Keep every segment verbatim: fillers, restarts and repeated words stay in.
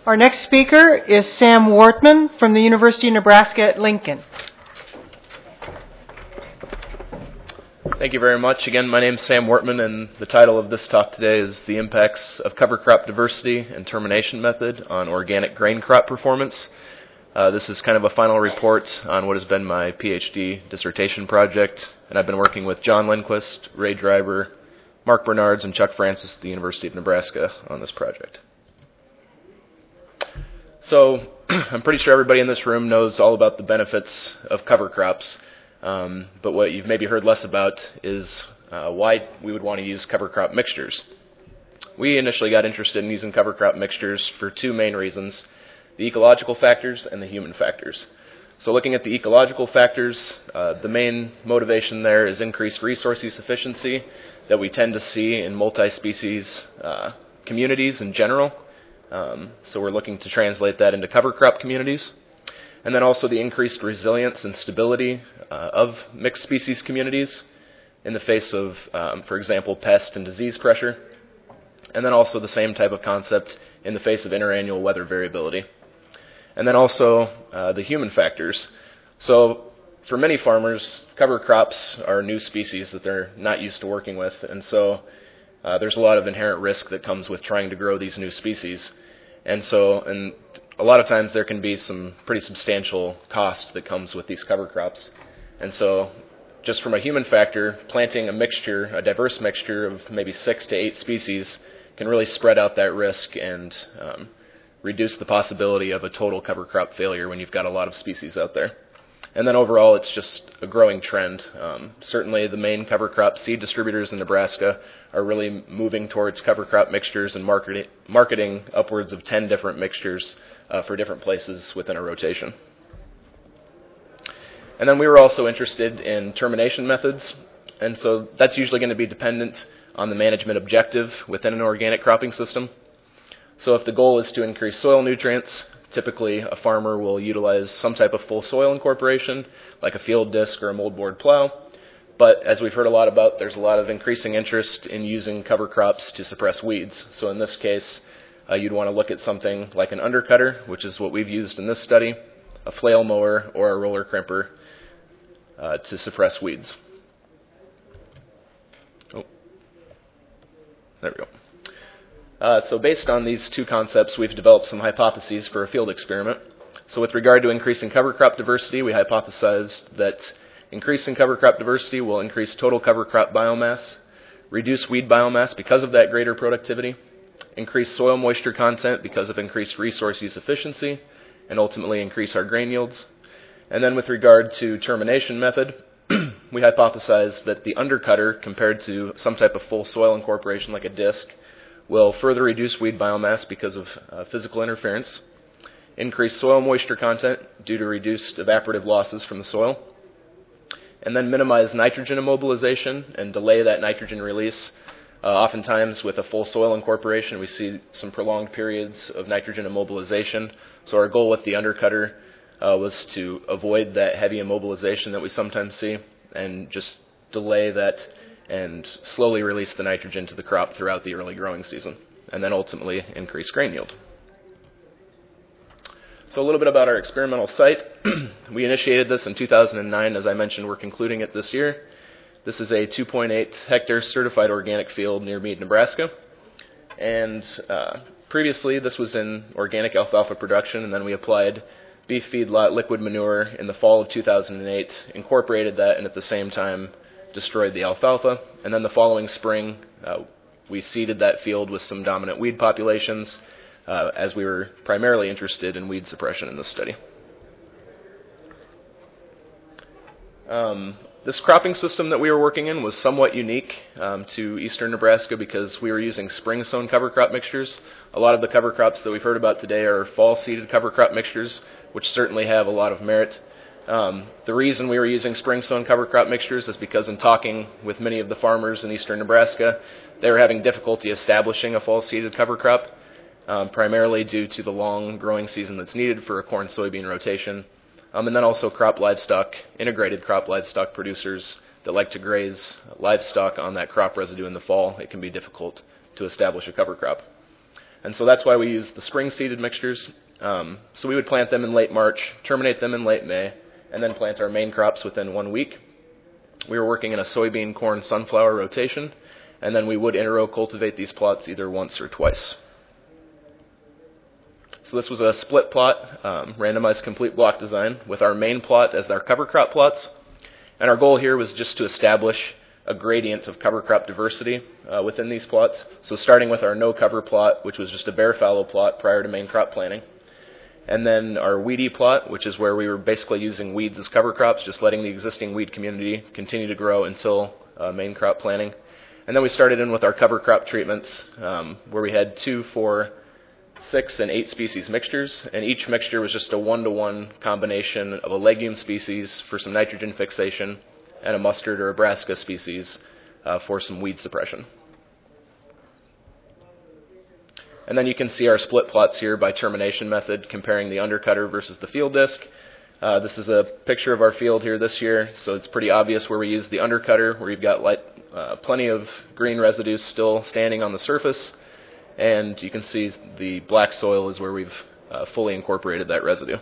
Our next speaker is Sam Wortman from the University of Nebraska at Lincoln. Thank you very much. Again, my name is Sam Wortman, and the title of this talk today is The Impacts of Cover Crop Diversity and Termination Method on Organic Grain Crop Performance. Uh, this is kind of a final report on what has been my PhD dissertation project, and I've been working with John Lindquist, Ray Driver, Mark Bernards, and Chuck Francis at the University of Nebraska on this project. So I'm pretty sure everybody in this room knows all about the benefits of cover crops, um, but what you've maybe heard less about is uh, why we would want to use cover crop mixtures. We initially got interested in using cover crop mixtures for two main reasons: the ecological factors and the human factors. So looking at the ecological factors, uh, the main motivation there is increased resource use efficiency that we tend to see in multi-species uh, communities in general. Um, so we're looking to translate that into cover crop communities. And then also the increased resilience and stability uh, of mixed species communities in the face of, um, for example, pest and disease pressure. And then also the same type of concept in the face of interannual weather variability. And then also uh, the human factors. So for many farmers, cover crops are new species that they're not used to working with. And so Uh, there's a lot of inherent risk that comes with trying to grow these new species. And so, and a lot of times there can be some pretty substantial cost that comes with these cover crops. And so, just from a human factor, planting a mixture, a diverse mixture of maybe six to eight species can really spread out that risk and um, reduce the possibility of a total cover crop failure when you've got a lot of species out there. And then overall, it's just a growing trend. Um, certainly the main cover crop seed distributors in Nebraska are really moving towards cover crop mixtures and marketing, marketing upwards of ten different mixtures uh, for different places within a rotation. And then we were also interested in termination methods. And so that's usually going to be dependent on the management objective within an organic cropping system. So if the goal is to increase soil nutrients, typically, a farmer will utilize some type of full soil incorporation, like a field disc or a moldboard plow. But as we've heard a lot about, there's a lot of increasing interest in using cover crops to suppress weeds. So in this case, uh, you'd want to look at something like an undercutter, which is what we've used in this study, a flail mower, or a roller crimper uh, to suppress weeds. Oh, there we go. Uh, so based on these two concepts, we've developed some hypotheses for a field experiment. So with regard to increasing cover crop diversity, we hypothesized that increasing cover crop diversity will increase total cover crop biomass, reduce weed biomass because of that greater productivity, increase soil moisture content because of increased resource use efficiency, and ultimately increase our grain yields. And then with regard to termination method, we hypothesized that the undercutter compared to some type of full soil incorporation like a disc will further reduce weed biomass because of uh, physical interference, increase soil moisture content due to reduced evaporative losses from the soil, and then minimize nitrogen immobilization and delay that nitrogen release. Uh, oftentimes with a full soil incorporation, we see some prolonged periods of nitrogen immobilization. So our goal with the undercutter uh, was to avoid that heavy immobilization that we sometimes see and just delay that and slowly release the nitrogen to the crop throughout the early growing season, and then ultimately increase grain yield. So a little bit about our experimental site. We initiated this in two thousand nine. As I mentioned, we're concluding it this year. This is a two point eight hectare certified organic field near Mead, Nebraska. And uh, previously, this was in organic alfalfa production, and then we applied beef feedlot liquid manure in the fall of two thousand eight, incorporated that, and at the same time destroyed the alfalfa. And then the following spring, uh, we seeded that field with some dominant weed populations, uh, as we were primarily interested in weed suppression in this study. Um, this cropping system that we were working in was somewhat unique um, to eastern Nebraska because we were using spring-sown cover crop mixtures. A lot of the cover crops that we've heard about today are fall-seeded cover crop mixtures, which certainly have a lot of merit. Um, the reason we were using spring-sown cover crop mixtures is because in talking with many of the farmers in eastern Nebraska, they were having difficulty establishing a fall-seeded cover crop, um, primarily due to the long growing season that's needed for a corn-soybean rotation, um, and then also crop livestock, integrated crop livestock producers that like to graze livestock on that crop residue in the fall. It can be difficult to establish a cover crop. And so that's why we use the spring-seeded mixtures. Um, so we would plant them in late March, terminate them in late May, and then plant our main crops within one week. We were working in a soybean, corn, sunflower rotation, and then we would inter-row cultivate these plots either once or twice. So this was a split plot, um, randomized complete block design, with our main plot as our cover crop plots. And our goal here was just to establish a gradient of cover crop diversity uh, within these plots. So starting with our no cover plot, which was just a bare fallow plot prior to main crop planting. And then our weedy plot, which is where we were basically using weeds as cover crops, just letting the existing weed community continue to grow until uh, main crop planting. And then we started in with our cover crop treatments, um, where we had two, four, six, and eight species mixtures. And each mixture was just a one-to-one combination of a legume species for some nitrogen fixation and a mustard or a brassica species uh, for some weed suppression. And then you can see our split plots here by termination method, comparing the undercutter versus the field disc. Uh, this is a picture of our field here this year, so it's pretty obvious where we use the undercutter, where you've got light, uh, plenty of green residues still standing on the surface, and you can see the black soil is where we've uh, fully incorporated that residue.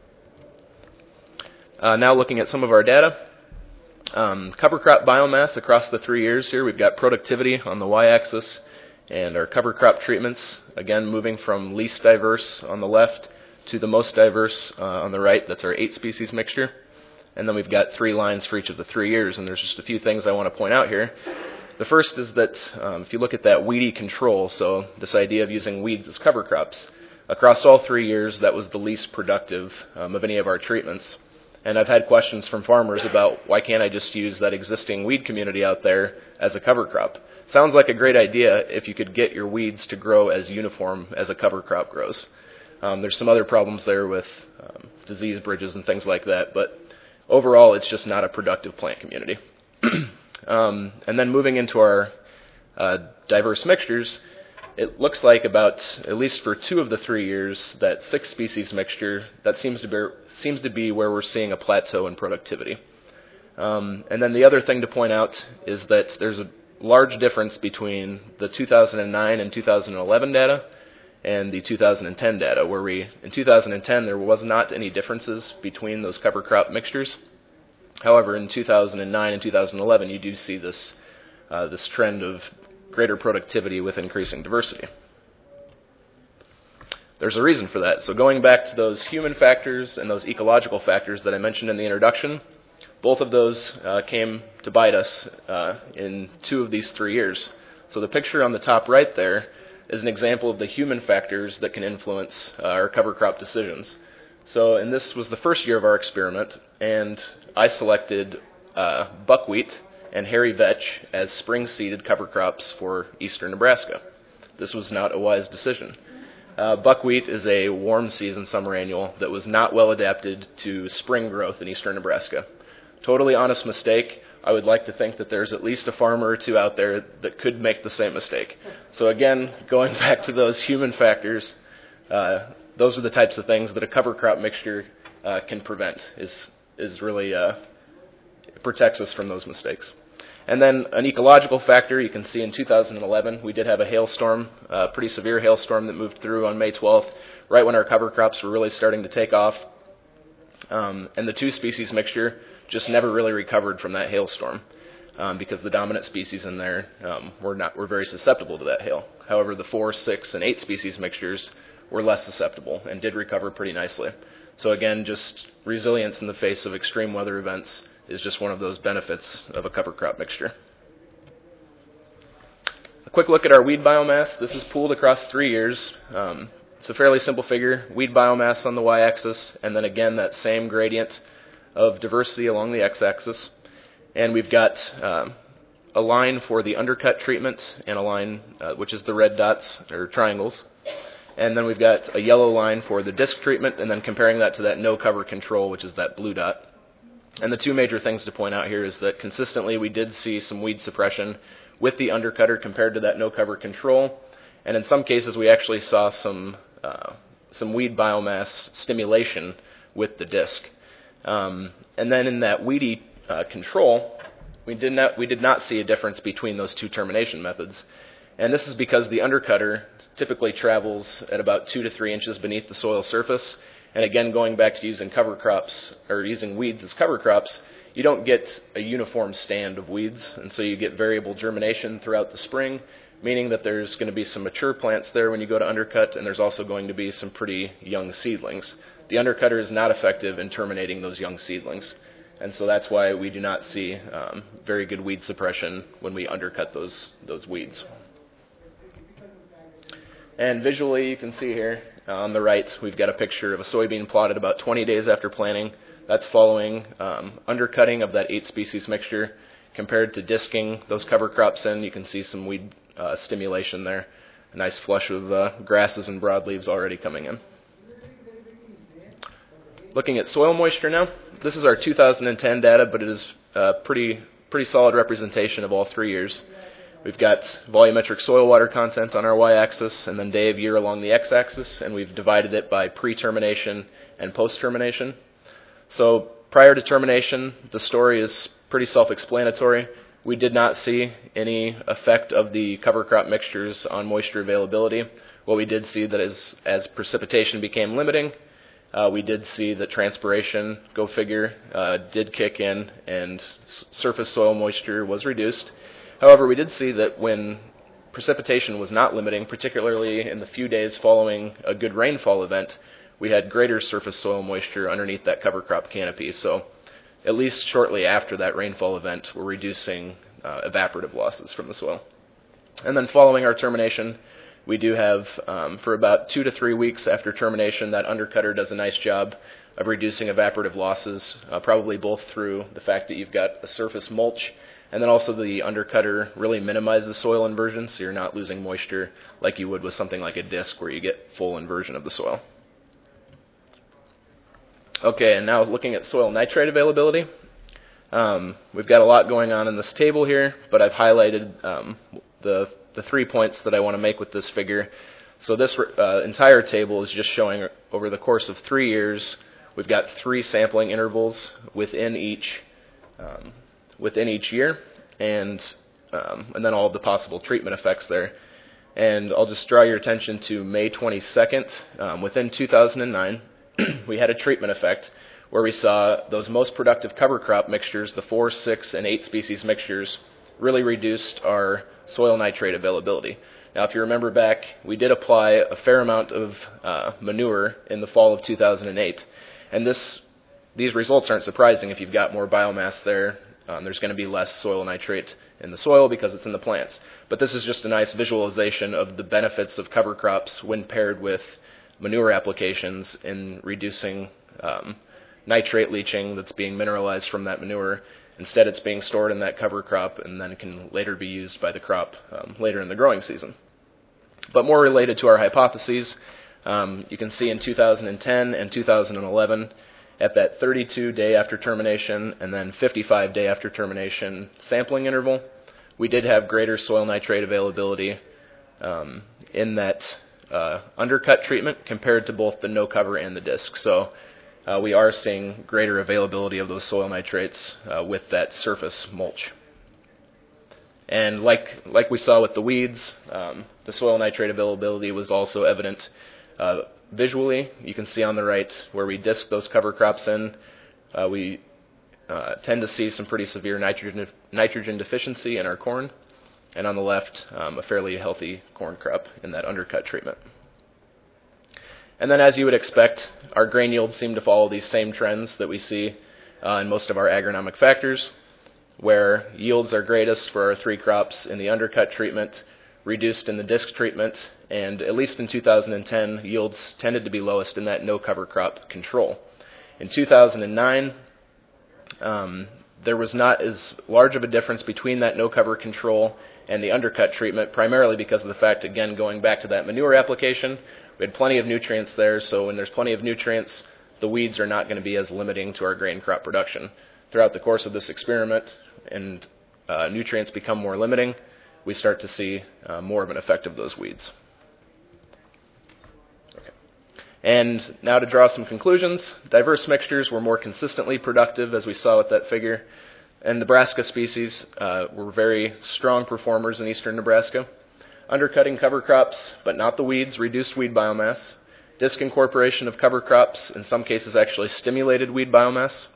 Uh, now looking at some of our data. Um, cover crop biomass across the three years here, we've got productivity on the y-axis, and our cover crop treatments, again, moving from least diverse on the left to the most diverse uh, on the right. That's our eight species mixture. And then we've got three lines for each of the three years. And there's just a few things I want to point out here. The first is that um, if you look at that weedy control, so this idea of using weeds as cover crops, across all three years, that was the least productive um, of any of our treatments. And I've had questions from farmers about why can't I just use that existing weed community out there as a cover crop? Sounds like a great idea if you could get your weeds to grow as uniform as a cover crop grows. Um, there's some other problems there with um, disease bridges and things like that, but overall it's just not a productive plant community. um, and then moving into our uh, diverse mixtures, it looks like about, at least for two of the three years, that six species mixture, that seems to be, seems to be where we're seeing a plateau in productivity. Um, and then the other thing to point out is that there's a large difference between the two thousand nine and two thousand eleven data and the two thousand ten data, where we, in two thousand ten, there was not any differences between those cover crop mixtures. However, in two thousand nine and two thousand eleven, you do see this, uh, this trend of greater productivity with increasing diversity. There's a reason for that. So going back to those human factors and those ecological factors that I mentioned in the introduction, both of those uh, came to bite us uh, in two of these three years. So the picture on the top right there is an example of the human factors that can influence uh, our cover crop decisions. So, and this was the first year of our experiment, and I selected uh, buckwheat and hairy vetch as spring-seeded cover crops for eastern Nebraska. This was not a wise decision. Uh, buckwheat is a warm season summer annual that was not well adapted to spring growth in eastern Nebraska. Totally honest mistake. I would like to think that there's at least a farmer or two out there that could make the same mistake. So again, going back to those human factors, uh, those are the types of things that a cover crop mixture uh, can prevent, is, is really uh, protects us from those mistakes. And then an ecological factor, you can see in two thousand eleven, we did have a hailstorm, a pretty severe hailstorm that moved through on May twelfth, right when our cover crops were really starting to take off. Um, and the two species mixture just never really recovered from that hailstorm um, because the dominant species in there um, were not were very susceptible to that hail. However, the four, six, and eight species mixtures were less susceptible and did recover pretty nicely. So again, just resilience in the face of extreme weather events is just one of those benefits of a cover crop mixture. A quick look at our weed biomass. This is pooled across three years. Um, it's a fairly simple figure. Weed biomass on the y-axis, and then again that same gradient of diversity along the x-axis. And we've got um, a line for the undercut treatment and a line uh, which is the red dots or triangles. And then we've got a yellow line for the disc treatment, and then comparing that to that no cover control, which is that blue dot. And the two major things to point out here is that consistently we did see some weed suppression with the undercutter compared to that no cover control. And in some cases we actually saw some uh, some weed biomass stimulation with the disc. Um, and then in that weedy uh, control, we did not we did not see a difference between those two termination methods. And this is because the undercutter typically travels at about two to three inches beneath the soil surface. And again, going back to using cover crops, or using weeds as cover crops, you don't get a uniform stand of weeds, and so you get variable germination throughout the spring, meaning that there's going to be some mature plants there when you go to undercut, and there's also going to be some pretty young seedlings. The undercutter is not effective in terminating those young seedlings, and so that's why we do not see um, very good weed suppression when we undercut those, those weeds. And visually, you can see here uh, on the right, we've got a picture of a soybean plotted about twenty days after planting. That's following um, undercutting of that eight species mixture. Compared to disking those cover crops in, you can see some weed uh, stimulation there. A nice flush of uh, grasses and broadleaves already coming in. Looking at soil moisture now, this is our two thousand ten data, but it is a pretty, pretty solid representation of all three years. We've got volumetric soil water content on our y-axis and then day of year along the x-axis, and we've divided it by pre-termination and post-termination. So prior to termination, the story is pretty self-explanatory. We did not see any effect of the cover crop mixtures on moisture availability. What we did see that is as precipitation became limiting, uh, we did see that transpiration, go figure, uh, did kick in and s- surface soil moisture was reduced. However, we did see that when precipitation was not limiting, particularly in the few days following a good rainfall event, we had greater surface soil moisture underneath that cover crop canopy. So at least shortly after that rainfall event, we're reducing uh, evaporative losses from the soil. And then following our termination, we do have, um, for about two to three weeks after termination, that undercutter does a nice job of reducing evaporative losses, uh, probably both through the fact that you've got a surface mulch, and then also the undercutter really minimizes soil inversion, so you're not losing moisture like you would with something like a disc where you get full inversion of the soil. Okay, and now looking at soil nitrate availability. Um, we've got a lot going on in this table here, but I've highlighted um, the, the three points that I want to make with this figure. So this uh, entire table is just showing over the course of three years, we've got three sampling intervals within each um, within each year, and um, and then all of the possible treatment effects there. And I'll just draw your attention to May twenty-second. Um, within two thousand nine, we had a treatment effect where we saw those most productive cover crop mixtures, the four, six, and eight species mixtures, really reduced our soil nitrate availability. Now, if you remember back, we did apply a fair amount of uh, manure in the fall of two thousand eight, and this these results aren't surprising. If you've got more biomass there, um, there's going to be less soil nitrate in the soil because it's in the plants. But this is just a nice visualization of the benefits of cover crops when paired with manure applications in reducing um, nitrate leaching that's being mineralized from that manure. Instead, it's being stored in that cover crop and then it can later be used by the crop um, later in the growing season. But more related to our hypotheses, um, you can see in two thousand ten and two thousand eleven, at that thirty-two day after termination and then fifty-five day after termination sampling interval, we did have greater soil nitrate availability um, in that uh, undercut treatment compared to both the no cover and the disc. So uh, we are seeing greater availability of those soil nitrates uh, with that surface mulch. And like like we saw with the weeds, um, the soil nitrate availability was also evident uh, visually. You can see on the right where we disc those cover crops in, uh, we uh, tend to see some pretty severe nitrogen nitrogen deficiency in our corn, and on the left, um, a fairly healthy corn crop in that undercut treatment. And then, as you would expect, our grain yields seem to follow these same trends that we see uh, in most of our agronomic factors, where yields are greatest for our three crops in the undercut treatment, reduced in the disc treatment, and at least in two thousand ten, yields tended to be lowest in that no cover crop control. In two thousand nine, um, there was not as large of a difference between that no cover control and the undercut treatment, primarily because of the fact, again, going back to that manure application, we had plenty of nutrients there, so when there's plenty of nutrients, the weeds are not going to be as limiting to our grain crop production. Throughout the course of this experiment, and uh, nutrients become more limiting, we start to see uh, more of an effect of those weeds. Okay. And now to draw some conclusions, diverse mixtures were more consistently productive, as we saw with that figure, and Nebraska species uh, were very strong performers in eastern Nebraska. undercutting cover crops, but not the weeds, reduced weed biomass. Disc incorporation of cover crops, in some cases actually stimulated weed biomass.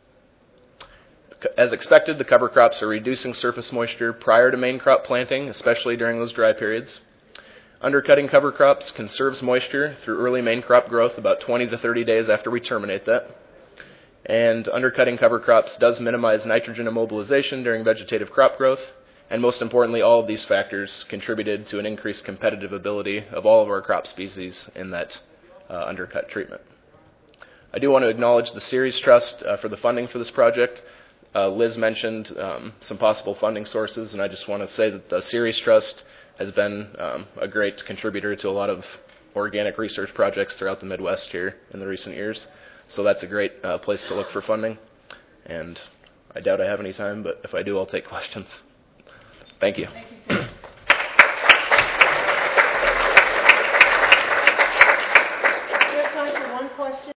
As expected, the cover crops are reducing surface moisture prior to main crop planting, especially during those dry periods. Undercutting cover crops conserves moisture through early main crop growth about twenty to thirty days after we terminate that. And undercutting cover crops does minimize nitrogen immobilization during vegetative crop growth. And most importantly, all of these factors contributed to an increased competitive ability of all of our crop species in that uh, undercut treatment. I do want to acknowledge the Ceres Trust uh, for the funding for this project. Uh, Liz mentioned um, some possible funding sources, and I just want to say that the Ceres Trust has been um, a great contributor to a lot of organic research projects throughout the Midwest here in the recent years. So that's a great uh, place to look for funding. And I doubt I have any time, but if I do, I'll take questions. Thank you. Thank you, Sam. We have time for one question.